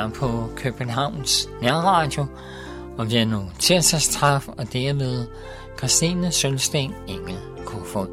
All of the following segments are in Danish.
her på Københavns Nærradio, og vi er nu tirsdagstræf, og det er ved Christine Sølsten Engel Kofod.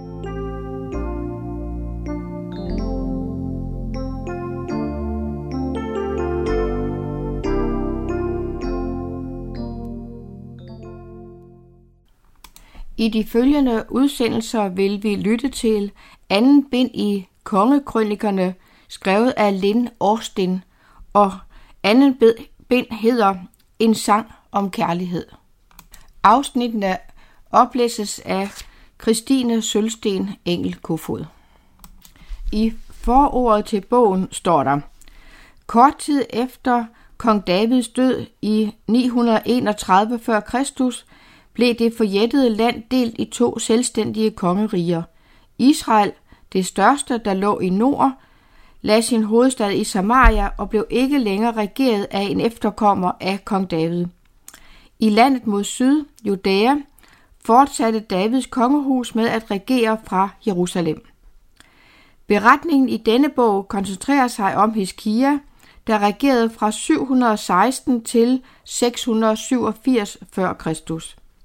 I de følgende udsendelser vil vi lytte til anden bind i Kongekrønikerne, skrevet af Linn Årsten, og anden bind hedder En sang om kærlighed. Afsnittene oplæses af Christine Sølsten Engel Kofod. I forordet til bogen står der: kort tid efter kong Davids død i 931 f.Kr. blev det forjættede land delt i 2 selvstændige kongeriger. Israel, det største, der lå i nord, lagde sin hovedstad i Samaria og blev ikke længere regeret af en efterkommer af kong David. I landet mod syd, Judæa, fortsatte Davids kongehus med at regere fra Jerusalem. Beretningen i denne bog koncentrerer sig om Hiskia, der regerede fra 716 til 687 f.Kr.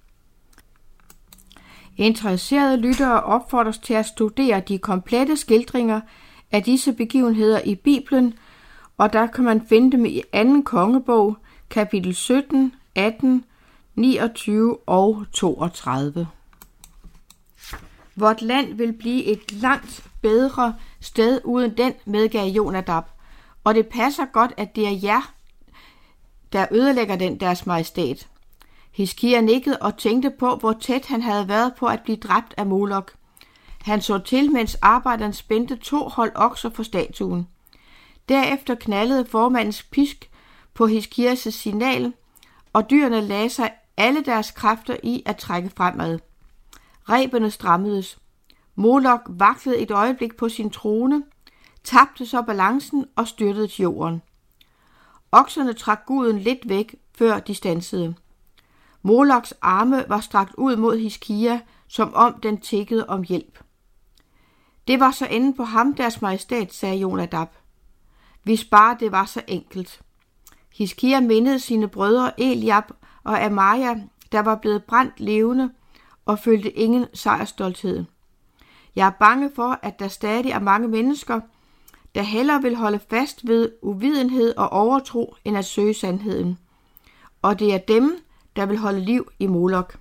Interesserede lyttere opfordres til at studere de komplette skildringer af disse begivenheder i Bibelen, og der kan man finde dem i 2. kongebog, kapitel 17, 18, 29 og 32. Vort land vil blive et langt bedre sted uden den, medgav Jonadab, og det passer godt, at det er jer, der ødelægger den deres majestæt. Hiskia nikkede og tænkte på, hvor tæt han havde været på at blive dræbt af Molok. Han så til, mens arbejderen spændte 2 hold okser for statuen. Derefter knaldede formandens pisk på Hiskias signal, og dyrene lagde sig alle deres kræfter i at trække fremad. Rebene strammedes. Molok vaklede et øjeblik på sin trone, tabte så balancen og styrtede til jorden. Okserne trak guden lidt væk, før de standsede. Moloks arme var strakt ud mod Hiskia, som om den tiggede om hjælp. Det var så enden på ham, deres majestæt, sagde Jonadab. Hvis bare det var så enkelt. Hiskia mindede sine brødre Eliab og Amaria, der var blevet brændt levende, og følte ingen sejrstolthed. Jeg er bange for, at der stadig er mange mennesker, der hellere vil holde fast ved uvidenhed og overtro, end at søge sandheden. Og det er dem, der vil holde liv i Molok.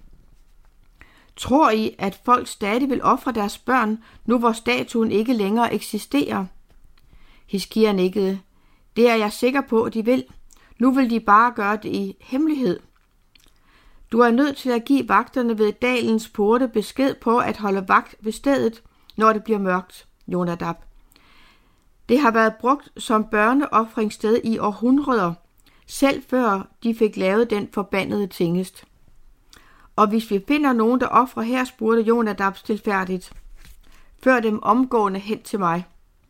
Tror I, at folk stadig vil ofre deres børn, nu hvor statuen ikke længere eksisterer? Hiskia nikkede. Det er jeg sikker på, at de vil. Nu vil de bare gøre det i hemmelighed. Du er nødt til at give vagterne ved dalens porte besked på at holde vagt ved stedet, når det bliver mørkt, Jonadab. Det har været brugt som børneofringssted i århundreder, selv før de fik lavet den forbandede tingest. Og hvis vi finder nogen, der ofrer her, spurgte Jonadab stilfærdigt, før dem omgående hen til mig.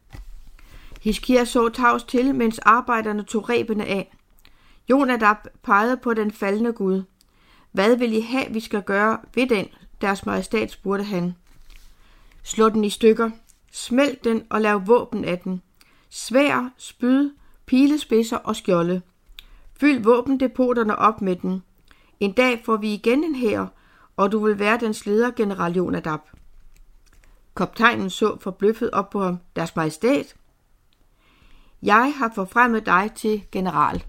Hiskia så tavs til, mens arbejderne tog rebene af. Jonadab pegede på den faldne Gud. Hvad vil I have, vi skal gøre ved den, deres majestæt, spurgte han. Slå den i stykker, smelt den og lav våben af den. Sværd, spyd, pilespidser og skjolde. Fyld våbendepoterne op med den. En dag får vi igen en hær, og du vil være dens leder, general Jonadab. Kaptajnen så forbløffet op på ham. Deres majestæt? Jeg har forfremmet dig til general.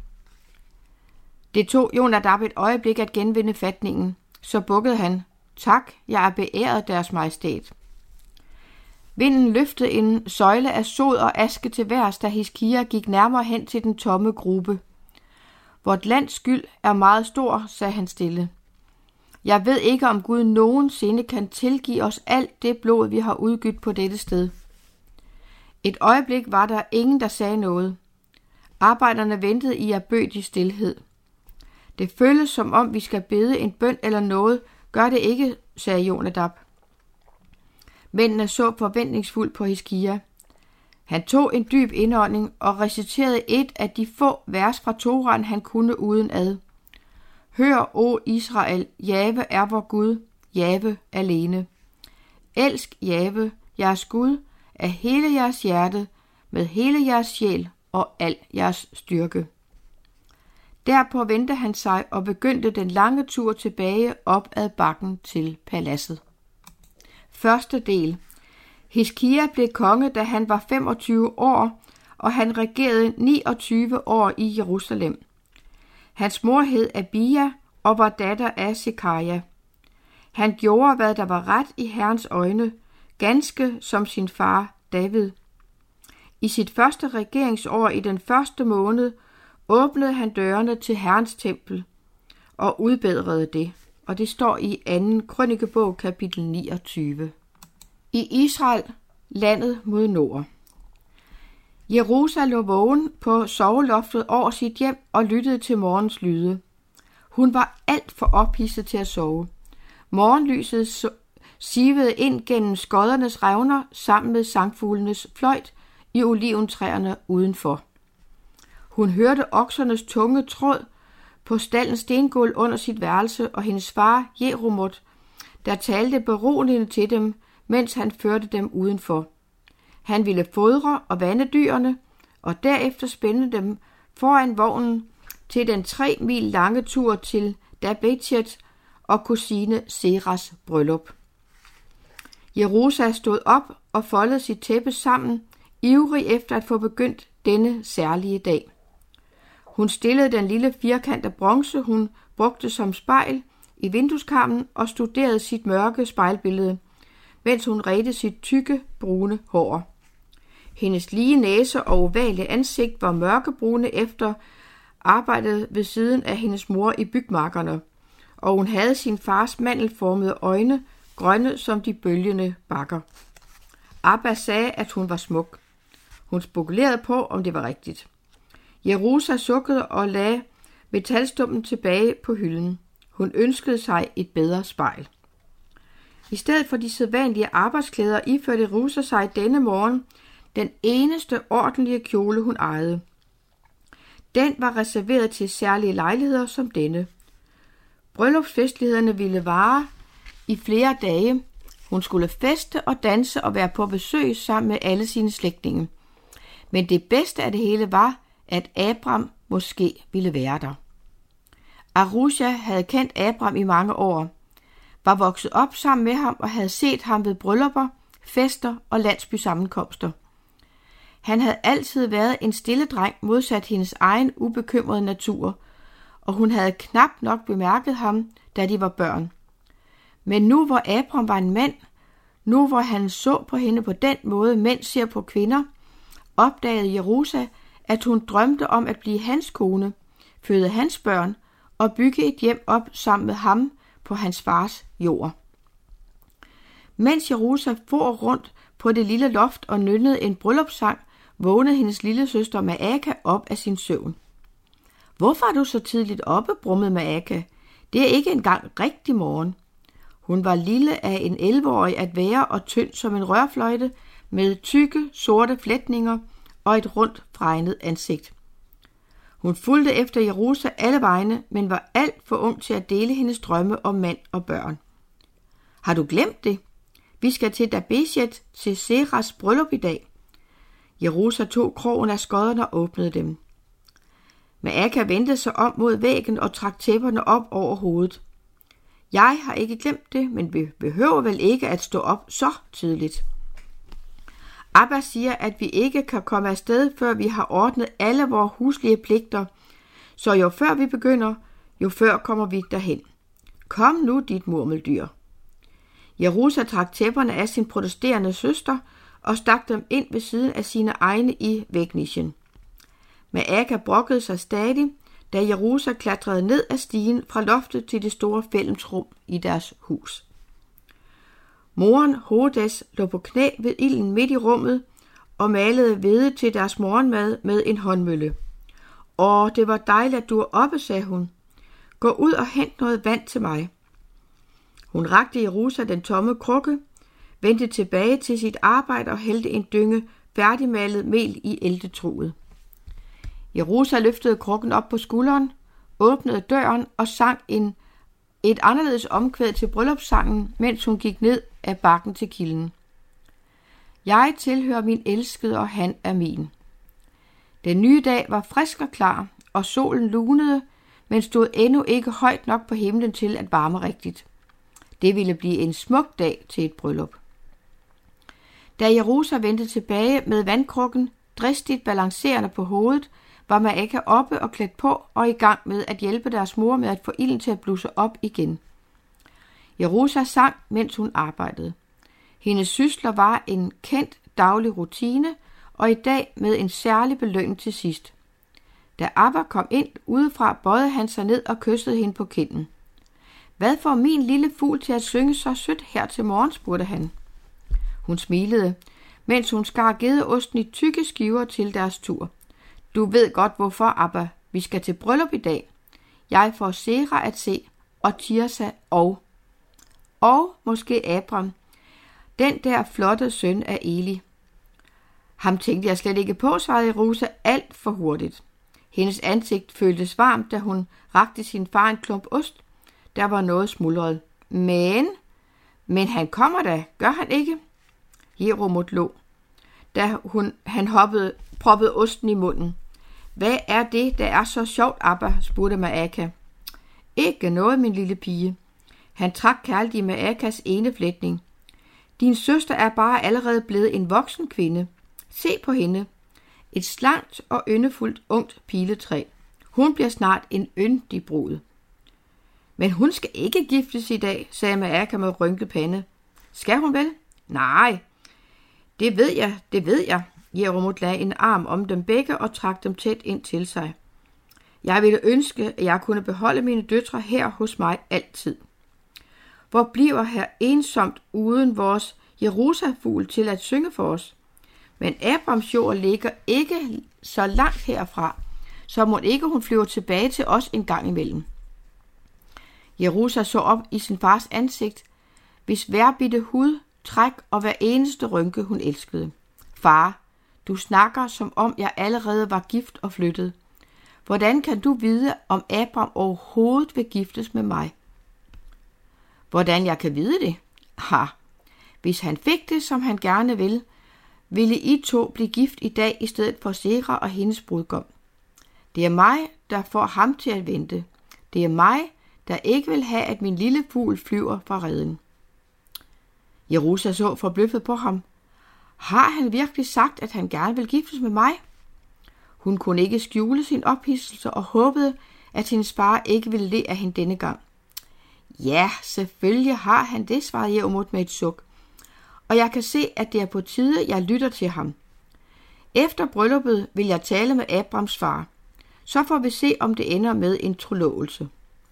Det tog Jonadab et øjeblik at genvinde fatningen. Så bukkede han. Tak, jeg er beæret, deres majestæt. Vinden løftede en søjle af sod og aske til værs, da Hiskia gik nærmere hen til den tomme grube. Vort lands skyld er meget stor, sagde han stille. Jeg ved ikke, om Gud nogensinde kan tilgive os alt det blod, vi har udgydt på dette sted. Et øjeblik var der ingen, der sagde noget. Arbejderne ventede i erbødig stilhed. Det føles som om, vi skal bede en bøn eller noget. Gør det ikke, sagde Jonadab. Mændene så forventningsfuldt på Hiskia. Han tog en dyb indånding og reciterede et af de få vers fra Toraen, han kunne uden ad. Hør, o Israel, Jave er vor Gud, Jave alene. Elsk Jave, jeres Gud, af hele jeres hjerte, med hele jeres sjæl og al jeres styrke. Derpå vendte han sig og begyndte den lange tur tilbage op ad bakken til paladset. Første del. Hiskia blev konge, da han var 25 år, og han regerede 29 år i Jerusalem. Hans mor hed Abia og var datter af Sekaja. Han gjorde, hvad der var ret i Herrens øjne, ganske som sin far David. I sit første regeringsår i den første måned åbnede han dørene til Herrens tempel og udbedrede det. Og det står i 2. krønikebog, kapitel 29. I Israel, landet mod nord. Jerusa lå vågen på soveloftet over sit hjem og lyttede til morgens lyde. Hun var alt for ophidset til at sove. Morgenlyset sivede ind gennem skoddernes revner sammen med sangfuglenes fløjt i oliventræerne udenfor. Hun hørte oksernes tunge tråd på staldens stengulv under sit værelse og hendes far Jeromot, der talte beroligende til dem, mens han førte dem udenfor. Han ville fodre og vande dyrene, og derefter spænde dem foran vognen til den 3 mil lange tur til Dabetjet og kusine Seras bryllup. Jerusa stod op og foldede sit tæppe sammen, ivrig efter at få begyndt denne særlige dag. Hun stillede den lille firkant af bronze, hun brugte som spejl, i vindueskarmen og studerede sit mørke spejlbillede, mens hun redte sit tykke, brune hår. Hendes lige næse og ovale ansigt var mørkebrune efter arbejdet ved siden af hendes mor i bygmarkerne, og hun havde sin fars mandelformede øjne, grønne som de bølgende bakker. Abba sagde, at hun var smuk. Hun spekulerede på, om det var rigtigt. Jerusa sukkede og lagde metalstumpen tilbage på hylden. Hun ønskede sig et bedre spejl. I stedet for de sædvanlige arbejdsklæder iførte Jerusa sig denne morgen den eneste ordentlige kjole, hun ejede. Den var reserveret til særlige lejligheder som denne. Bryllupsfestlighederne ville vare i flere dage. Hun skulle feste og danse og være på besøg sammen med alle sine slægtninge. Men det bedste af det hele var, at Abram måske ville være der. Arusha havde kendt Abram i mange år, var vokset op sammen med ham og havde set ham ved bryllupper, fester og landsbysammenkomster. Han havde altid været en stille dreng modsat hendes egen ubekymrede natur, og hun havde knap nok bemærket ham, da de var børn. Men nu hvor Abram var en mand, nu hvor han så på hende på den måde, mænd ser på kvinder, opdagede Jerusa, at hun drømte om at blive hans kone, føde hans børn og bygge et hjem op sammen med ham på hans fars jord. Mens Jerusa for rundt på det lille loft og nynnede en bryllupssang, vågnede hendes lille søster Maaka op af sin søvn. Hvorfor er du så tidligt oppe, brummede Maaka. Det er ikke engang rigtig morgen. Hun var lille af en 11-årig at være og tynd som en rørfløjte med tykke, sorte flætninger og et rundt fregnet ansigt. Hun fulgte efter Jerusa alle vegne, men var alt for ung til at dele hendes drømme om mand og børn. Har du glemt det? Vi skal til Dabeshet til Seras bryllup i dag. Jerusa tog krogen af skodderne og åbnede dem. Maaka vendte sig om mod væggen og trak tæpperne op over hovedet. Jeg har ikke glemt det, men vi behøver vel ikke at stå op så tidligt. Abba siger, at vi ikke kan komme afsted, før vi har ordnet alle vores huslige pligter, så jo før vi begynder, jo før kommer vi derhen. Kom nu, dit murmeldyr. Jerusa trak tæpperne af sin protesterende søster og stak dem ind ved siden af sine egne i vægnichen. Maaka brokkede sig stadig, da Jerusa klatrede ned ad stigen fra loftet til det store fællesrum i deres hus. Moren Hodes lå på knæ ved ilden midt i rummet og malede hvede til deres morgenmad med en håndmølle. Det var dejligt, at du er oppe, sagde hun. Gå ud og hent noget vand til mig. Hun rakte Jerusa den tomme krukke, vendte tilbage til sit arbejde og hældte en dynge færdigmalet mel i æltetruet. Jerusa løftede krukken op på skulderen, åbnede døren og sang et anderledes omkvæd til bryllupssangen, mens hun gik ned ad bakken til kilden. Jeg tilhører min elskede, og han er min. Den nye dag var frisk og klar, og solen lunede, men stod endnu ikke højt nok på himlen til at varme rigtigt. Det ville blive en smuk dag til et bryllup. Da Jerusa vendte tilbage med vandkrukken, dristigt balancerende på hovedet, var Maaka oppe og klædt på og i gang med at hjælpe deres mor med at få ilden til at blusse op igen. Jerusa sang, mens hun arbejdede. Hendes sysler var en kendt daglig rutine, og i dag med en særlig belønning til sidst. Da Abba kom ind udefra, bøjede han sig ned og kyssede hende på kinden. Hvad får min lille fugl til at synge så sødt her til morgen, spurgte han. Hun smilede, mens hun skar gedeosten i tykke skiver til deres tur. Du ved godt hvorfor, Abba. Vi skal til bryllup i dag. Jeg får Sera at se, og Tirsa og måske Abram, den der flotte søn af Eli. Ham tænkte jeg slet ikke på, svarede Jerusa alt for hurtigt. Hendes ansigt føltes varmt, da hun rakte sin far en klump ost. Der var noget smuldret. Men han kommer da, gør han ikke? Jeromot lå, da han proppede osten i munden. Hvad er det, der er så sjovt, Abba? Spurgte Maaka. Ikke noget, min lille pige. Han trak kærligt i Maakas ene flætning. Din søster er bare allerede blevet en voksen kvinde. Se på hende. Et slankt og yndefuldt ungt piletræ. Hun bliver snart en yndig brud. Men hun skal ikke giftes i dag, sagde Maaka med rynket pande. Skal hun vel? Nej, det ved jeg. Jeromot lagde en arm om dem begge og trak dem tæt ind til sig. Jeg ville ønske, at jeg kunne beholde mine døtre her hos mig altid. Hvor bliver her ensomt uden vores Jerusa-fugl til at synge for os? Men Abrams jord ligger ikke så langt herfra, så må ikke hun flyver tilbage til os en gang imellem. Jerusa så op i sin fars ansigt, hvis hver bitte hud, træk og hver eneste rynke hun elskede. Far, du snakker, som om jeg allerede var gift og flyttet. Hvordan kan du vide, om Abram overhovedet vil giftes med mig? Hvordan jeg kan vide det? Hvis han fik det, som han gerne ville I to blive gift i dag i stedet for Sera og hendes brudgom. Det er mig, der får ham til at vente. Det er mig, der ikke vil have, at min lille fugl flyver fra reden. Jerusa så forbløffet på ham. Har han virkelig sagt, at han gerne vil giftes med mig? Hun kunne ikke skjule sin ophidselse og håbede, at hendes far ikke ville le af hende denne gang. Ja, selvfølgelig har han det, svarede Jeromot med et suk. Og jeg kan se, at det er på tide, jeg lytter til ham. Efter brylluppet vil jeg tale med Abrams far. Så får vi se, om det ender med en trolovelse.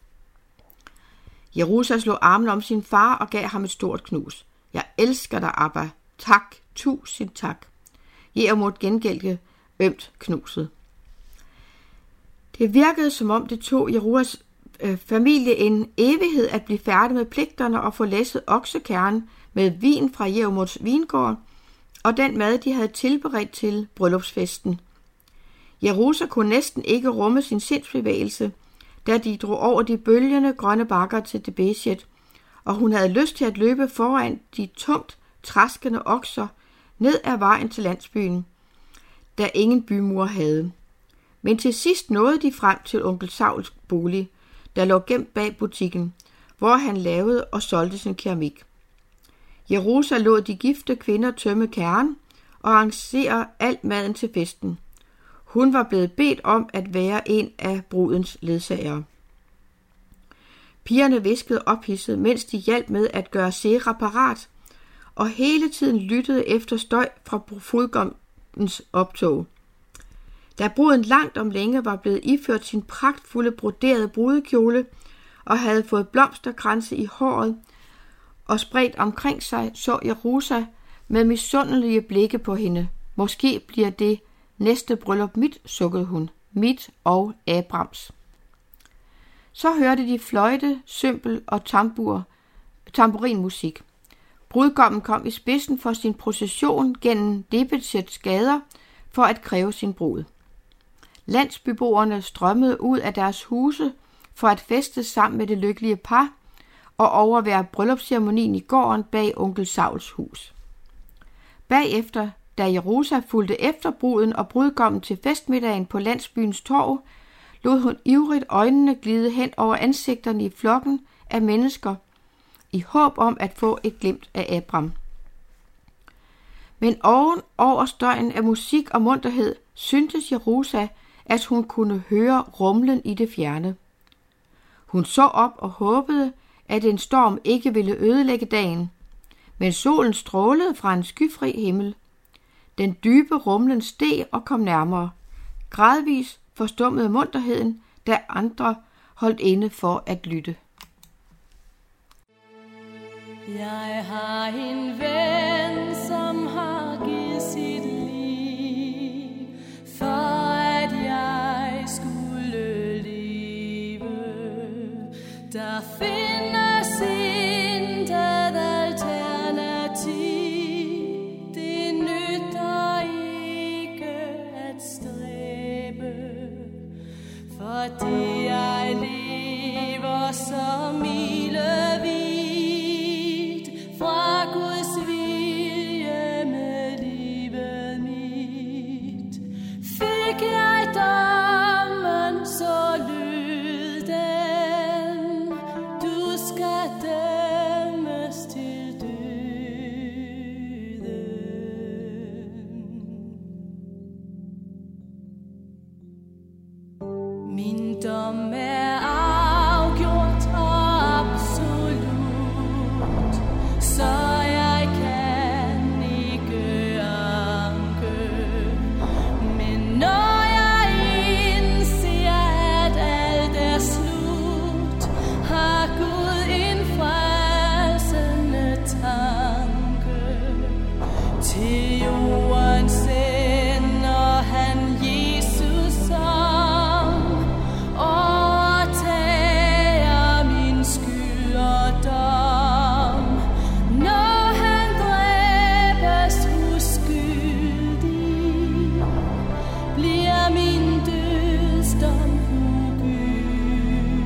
Jerusa slog armen om sin far og gav ham et stort knus. Jeg elsker dig, Abba. Tak, tusind tak. Jeromot gengældte ømt knuset. Det virkede, som om det tog Jerusas familie en evighed at blive færdig med pligterne og få læsset oksekernen med vin fra Jeromots vingård og den mad, de havde tilberedt til bryllupsfesten. Jerusa kunne næsten ikke rumme sin sindsbevægelse, da de drog over de bølgende grønne bakker til Debesjet, og hun havde lyst til at løbe foran de tungt traskende okser ned ad vejen til landsbyen, der ingen bymur havde. Men til sidst nåede de frem til onkel Sauls bolig, der lå gemt bag butikken, hvor han lavede og solgte sin keramik. Jerusa lod de gifte kvinder tømme kærren og arrangere alt maden til festen. Hun var blevet bedt om at være en af brudens ledsagere. Pigerne hviskede ophidset, mens de hjalp med at gøre Sera parat, og hele tiden lyttede efter støj fra brudgommens optog. Da bruden langt om længe var blevet iført sin pragtfulde broderede brudekjole og havde fået blomsterkranse i håret og spredt omkring sig, så Jerusa med misundelige blikke på hende. Måske bliver det næste bryllup mit, sukkede hun. Mit og Abrams. Så hørte de fløjte, cymbel og tamburinmusik. Brudgommen kom i spidsen for sin procession gennem Debesjets gader for at kræve sin brud. Landsbyboerne strømmede ud af deres huse for at feste sammen med det lykkelige par og overvære bryllupsceremonien i gården bag onkel Sauls hus. Bagefter, da Jerusa fulgte efter bruden og brudgommen til festmiddagen på landsbyens torv, lod hun ivrigt øjnene glide hen over ansigterne i flokken af mennesker, i håb om at få et glimt af Abraham. Men oven over støjen af musik og munterhed syntes Jerusa, at hun kunne høre rumlen i det fjerne. Hun så op og håbede, at en storm ikke ville ødelægge dagen, men solen strålede fra en skyfri himmel. Den dybe rumlen steg og kom nærmere. Gradvis forstummede munterheden, da andre holdt inde for at lytte. Jeg har en ven, som har givet sit liv, for at jeg skulle leve. Der findes intet alternativ, det nytter ikke at stræbe, fordi jeg lever så milevidt fra Guds vilje med livet mit. Fik jeg dommen, så lød den, du skal dømmes til døden. Min dom er afgjort og absolut, så jeg kan ikke anke. Men når jeg indser, at alt er slut, har Gud en frelsende tanke. Til jorden sender han Jesus som overtager min skyld og dom. Når han dræbes uskyldig, bliver min dødsdom ugyldig.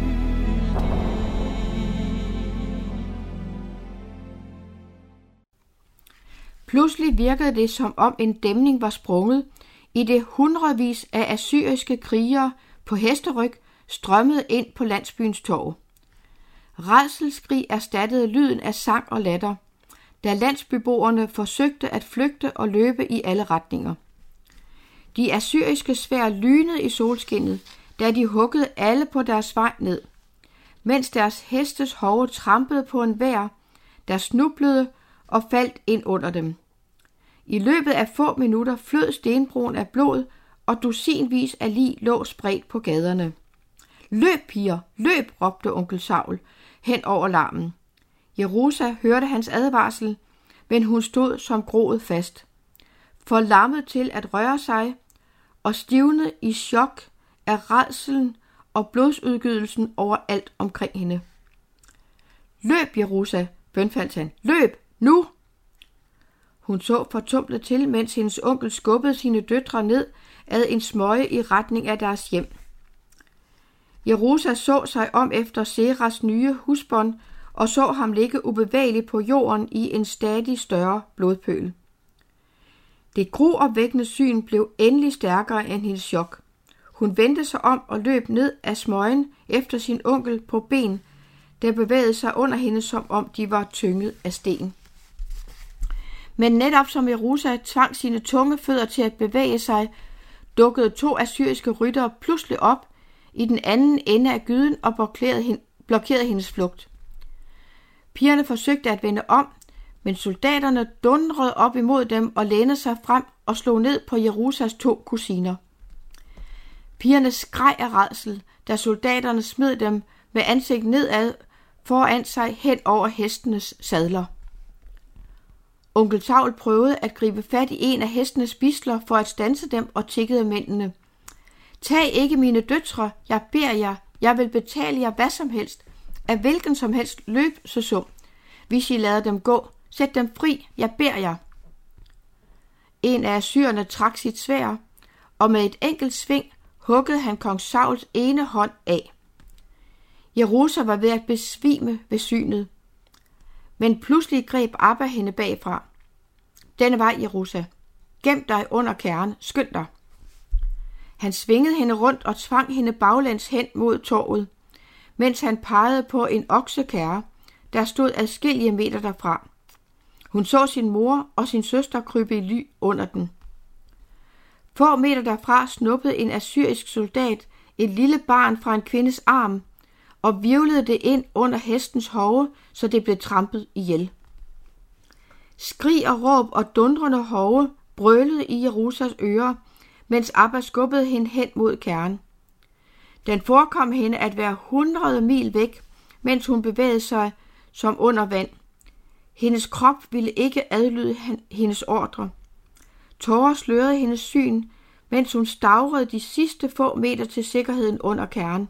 Pludselig virkede det, som om en dæmning var sprunget, i det hundredvis af assyriske krigere på hesteryg strømmede ind på landsbyens torv. Rædselsskrig erstattede lyden af sang og latter, da landsbyboerne forsøgte at flygte og løbe i alle retninger. De assyriske sværd lynede i solskinnet, da de huggede alle på deres vej ned, mens deres hestes hove trampede på enhver, der snublede og faldt ind under dem. I løbet af få minutter flød stenbroen af blod, og dusinvis af lig lå spredt på gaderne. Løb, piger, løb, råbte onkel Saul hen over larmen. Jerusa hørte hans advarsel, men hun stod som groet fast, for lammet til at røre sig, og stivnede i chok af rædslen og blodsudgydelsen over alt omkring hende. Løb, Jerusa, bønfaldt han. Løb, nu! Hun så fortumlet til, mens hendes onkel skubbede sine døtre ned ad en smøge i retning af deres hjem. Jerusa så sig om efter Seras nye husbånd og så ham ligge ubevægeligt på jorden i en stadig større blodpøl. Det gruopvækkende syn blev endelig stærkere end hendes chok. Hun vendte sig om og løb ned ad smøgen efter sin onkel på ben, der bevægede sig under hende, som om de var tynget af sten. Men netop som Jerusa tvang sine tunge fødder til at bevæge sig, dukkede 2 assyriske ryttere pludselig op i den anden ende af gyden og blokerede hendes flugt. Pigerne forsøgte at vende om, men soldaterne dundrede op imod dem og lænede sig frem og slog ned på Jerusas 2 kusiner. Pigerne skreg af rædsel, da soldaterne smed dem med ansigt nedad foran sig hen over hestenes sadler. Onkel Saul prøvede at gribe fat i en af hestenes bisler for at standse dem og tikkede mændene. Tag ikke mine døtre, jeg beder jer, jeg vil betale jer hvad som helst, af hvilken som helst løbsesum, hvis I lader dem gå. Sæt dem fri, jeg beder jer. En af assyrerne trak sit sværd, og med et enkelt sving huggede han kong Sauls ene hånd af. Jerusa var ved at besvime ved synet, men pludselig greb Abba hende bagfra. Denne vej, Jerusa. Gem dig under kærren, skynd dig. Han svingede hende rundt og tvang hende baglæns hen mod torvet, mens han pegede på en oksekærre, der stod adskillige meter derfra. Hun så sin mor og sin søster krybe i ly under den. Få meter derfra snuppede en assyrisk soldat et lille barn fra en kvindes arm og hvirvlede det ind under hestens hove, så det blev trampet ihjel. Skrig og råb og dundrende hove brølede i Jerusas ører, mens Abba skubbede hende hen mod kærren. Den forekom hende at være 100 mil væk, mens hun bevægede sig som under vand. Hendes krop ville ikke adlyde hendes ordre. Tårer slørede hendes syn, mens hun stavrede de sidste få meter til sikkerheden under kærren.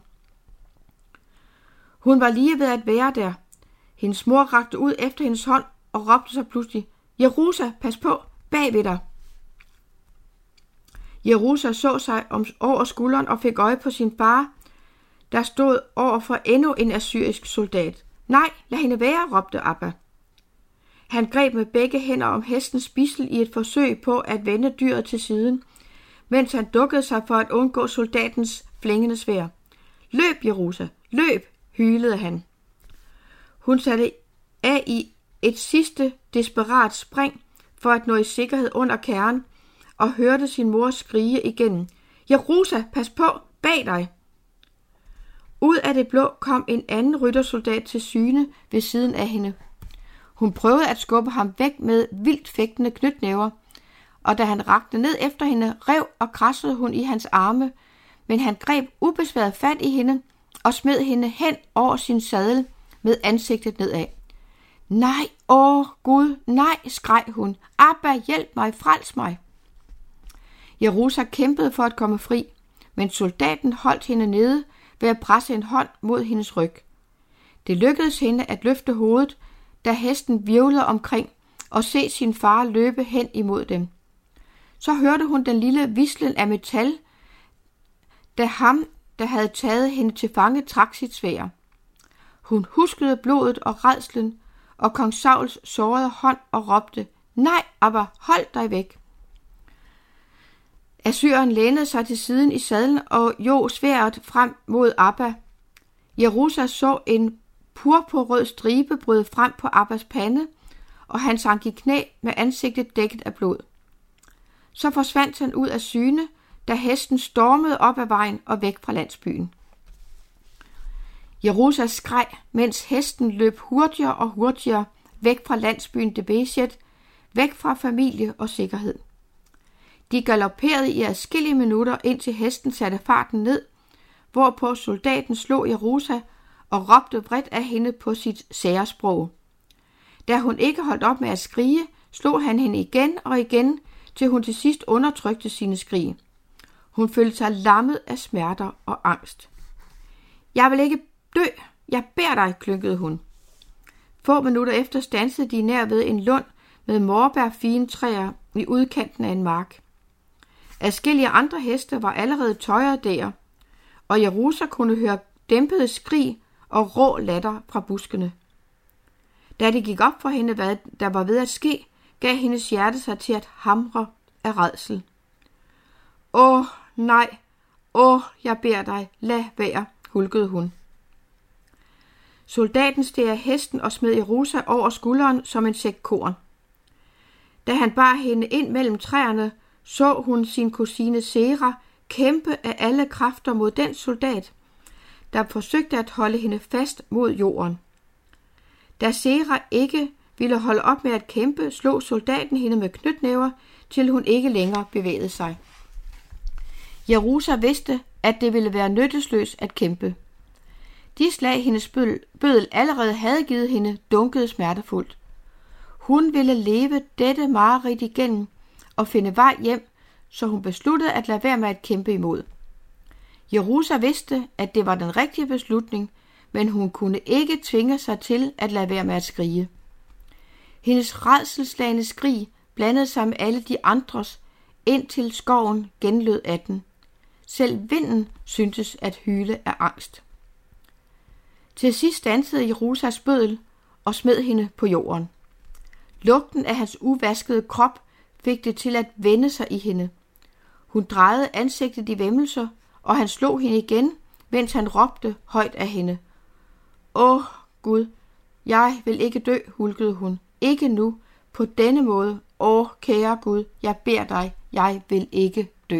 Hun var lige ved at være der. Hendes mor rakte ud efter hendes hånd og råbte så pludselig, Jerusa, pas på, bagved dig. Jerusa så sig over skulderen og fik øje på sin far, der stod over for endnu en assyrisk soldat. Nej, lad hende være, råbte Abba. Han greb med begge hænder om hestens bidsel i et forsøg på at vende dyret til siden, mens han dukkede sig for at undgå soldatens flængende sværd. Løb, Jerusa, løb, hylede han. Hun satte af i et sidste desperat spring for at nå i sikkerhed under kærren og hørte sin mor skrige igen. Jerusa, pas på, bag dig! Ud af det blå kom en anden ryttersoldat til syne ved siden af hende. Hun prøvede at skubbe ham væk med vildt fægtende knytnæver, og da han rakte ned efter hende, rev og krassede hun i hans arme, men han greb ubesværet fat i hende og smed hende hen over sin sadel med ansigtet nedad. Nej, åh Gud, nej, skreg hun. Abba, hjælp mig, frels mig. Jerusa kæmpede for at komme fri, men soldaten holdt hende nede ved at presse en hånd mod hendes ryg. Det lykkedes hende at løfte hovedet, da hesten hvirvlede omkring og se sin far løbe hen imod dem. Så hørte hun den lille hvislen af metal, da ham, der havde taget hende til fange, trak sit sværd. Hun huskede blodet og rædslen og kong Sauls sårede hånd og råbte, nej, Abba, hold dig væk. Assyreren lænede sig til siden i sadlen og jog sværdet frem mod Abba. Jerusa så en purpurrød stribe bryde frem på Abbas pande, og han sank i knæ med ansigtet dækket af blod. Så forsvandt han ud af syne, da hesten stormede op ad vejen og væk fra landsbyen. Jerusa skreg, mens hesten løb hurtigere og hurtigere væk fra landsbyen Debeshet, væk fra familie og sikkerhed. De galopperede i adskillige minutter, indtil hesten satte farten ned, hvorpå soldaten slog Jerusa og råbte vredt af hende på sit særesprog. Da hun ikke holdt op med at skrige, slog han hende igen og igen, til hun til sidst undertrykte sine skrig. Hun følte sig lammet af smerter og angst. Jeg vil ikke dø, jeg beder dig, klynkede hun. Få minutter efter standsede de nær ved en lund med morbærfine træer i udkanten af en mark. Adskillige andre heste var allerede tøjet der, og Jerusa kunne høre dæmpede skrig og rå latter fra buskene. Da det gik op for hende, hvad der var ved at ske, gav hendes hjerte sig til at hamre af rædsel. Åh, nej, jeg beder dig, lad være, hulkede hun. Soldaten steg af hesten og smed Jerusa over skulderen som en sæk korn. Da han bar hende ind mellem træerne, så hun sin kusine Sera kæmpe af alle kræfter mod den soldat, der forsøgte at holde hende fast mod jorden. Da Sera ikke ville holde op med at kæmpe, slog soldaten hende med knytnæver, til hun ikke længere bevægede sig. Jerusa vidste, at det ville være nyttesløst at kæmpe. De slag, hendes bøddel allerede havde givet hende, dunkede smertefuldt. Hun ville leve dette mareridt igennem og finde vej hjem, så hun besluttede at lade være med at kæmpe imod. Jerusa vidste, at det var den rigtige beslutning, men hun kunne ikke tvinge sig til at lade være med at skrige. Hendes rædselsslagne skrig blandede sig med alle de andres, indtil skoven genlød af den. Selv vinden syntes at hyle af angst. Til sidst standsede Jerusas bøddel og smed hende på jorden. Lugten af hans uvaskede krop fik det til at vende sig i hende. Hun drejede ansigtet i væmmelser, og han slog hende igen, mens han råbte højt af hende. Åh, Gud, jeg vil ikke dø, hulkede hun. Ikke nu, på denne måde. Åh, kære Gud, jeg beder dig, jeg vil ikke dø.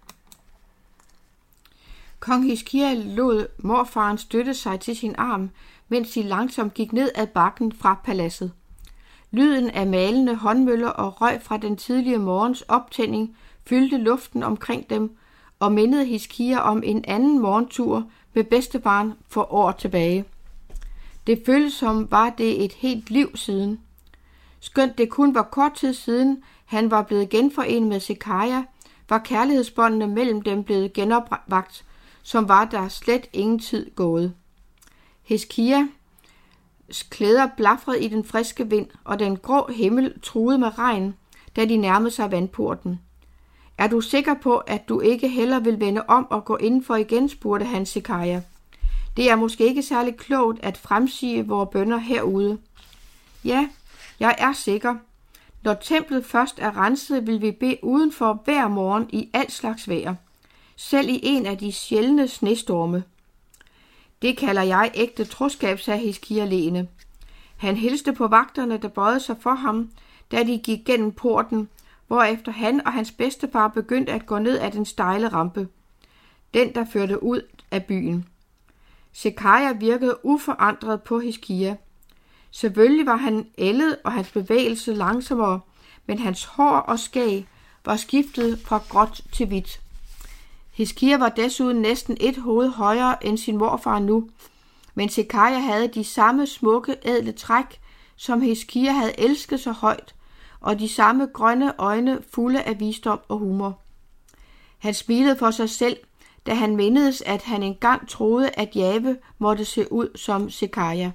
Kong Hiskia lod morfaren støtte sig til sin arm, mens de langsomt gik ned ad bakken fra paladset. Lyden af malende håndmøller og røg fra den tidlige morgens optænding fyldte luften omkring dem og mindede Hiskia om en anden morgentur med bedstefaren for år tilbage. Det føltes som var det et helt liv siden. Skønt det kun var kort tid siden, han var blevet genforenet med Sekaja, var kærlighedsbåndene mellem dem blevet genopvagt, som var der slet ingen tid gået. Hiskias klæder blafrede i den friske vind, og den grå himmel truede med regn, da de nærmede sig vandporten. Er du sikker på, at du ikke heller vil vende om og gå indenfor igen, spurgte han Sekaja. Det er måske ikke særlig klogt at fremsige vores bønner herude. Ja, jeg er sikker. Når templet først er renset, vil vi bede udenfor hver morgen i alt slags vejr, selv i en af de sjældne snestorme. Det kalder jeg ægte troskab, sagde Hiskia leende. Han hilste på vagterne, der bøjede sig for ham, da de gik gennem porten, hvorefter han og hans bedstefar begyndte at gå ned ad den stejle rampe, den der førte ud af byen. Sekaja virkede uforandret på Hiskia. Selvfølgelig var han ældet og hans bevægelse langsommere, men hans hår og skæg var skiftet fra gråt til hvidt. Hiskia var desuden næsten et hoved højere end sin morfar nu, men Sekaja havde de samme smukke, ædle træk, som Hiskia havde elsket så højt, og de samme grønne øjne fulde af visdom og humor. Han smilede for sig selv, da han mindedes, at han engang troede, at Jave måtte se ud som Sekaja.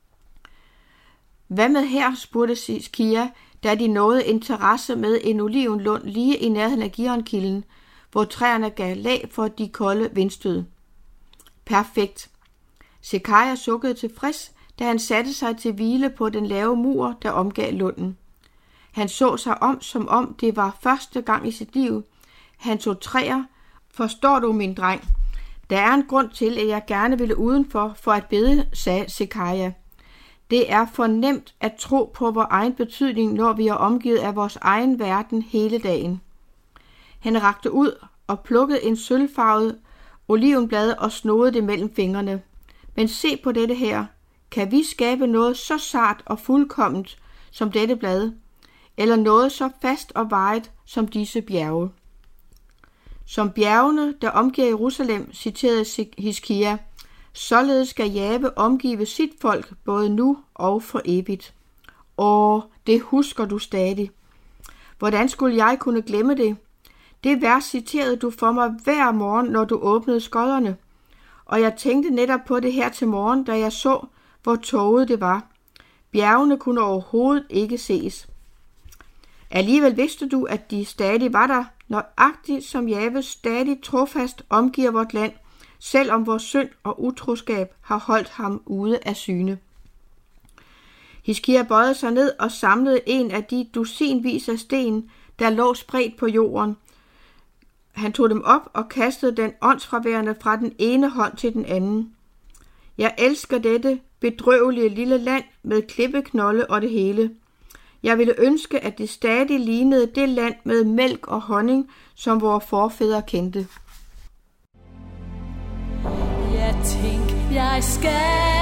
Hvad med her, spurgte Hiskia, da de nåede en terrasse med en olivenlund lige i nærheden af Gironkilden, hvor træerne gav lag for de kolde vindstød. Perfekt. Sekaja sukkede tilfreds, da han satte sig til hvile på den lave mur, der omgav lunden. Han så sig om, som om det var første gang i sit liv. Han tog træer. Forstår du, min dreng? Der er en grund til, at jeg gerne ville udenfor for at bede, sagde Sekaja. Det er for nemt at tro på vores egen betydning, når vi er omgivet af vores egen verden hele dagen. Han rakte ud og plukkede en sølvfarvet olivenblad og snodede det mellem fingrene. Men se på dette her. Kan vi skabe noget så sart og fuldkomment som dette blad, eller noget så fast og varigt som disse bjerge? Som bjergene, der omgiver Jerusalem, citerede Hiskia, således skal Jave omgive sit folk både nu og for evigt. Det husker du stadig. Hvordan skulle jeg kunne glemme det? Det vers citerede du for mig hver morgen, når du åbnede skodderne. Og jeg tænkte netop på det her til morgen, da jeg så, hvor tåget det var. Bjergene kunne overhovedet ikke ses. Alligevel vidste du, at de stadig var der, nøjagtigt som Jave stadig trofast omgiver vort land, selvom vores synd og utroskab har holdt ham ude af syne. Hiskia bøjede sig ned og samlede en af de dusinvis af sten, der lå spredt på jorden. Han tog dem op og kastede den åndsfraværende fra den ene hånd til den anden. Jeg elsker dette bedrøvelige lille land med klippeknolde og det hele. Jeg ville ønske, at det stadig lignede det land med mælk og honning, som vores forfædre kendte. Jeg tænk, jeg skal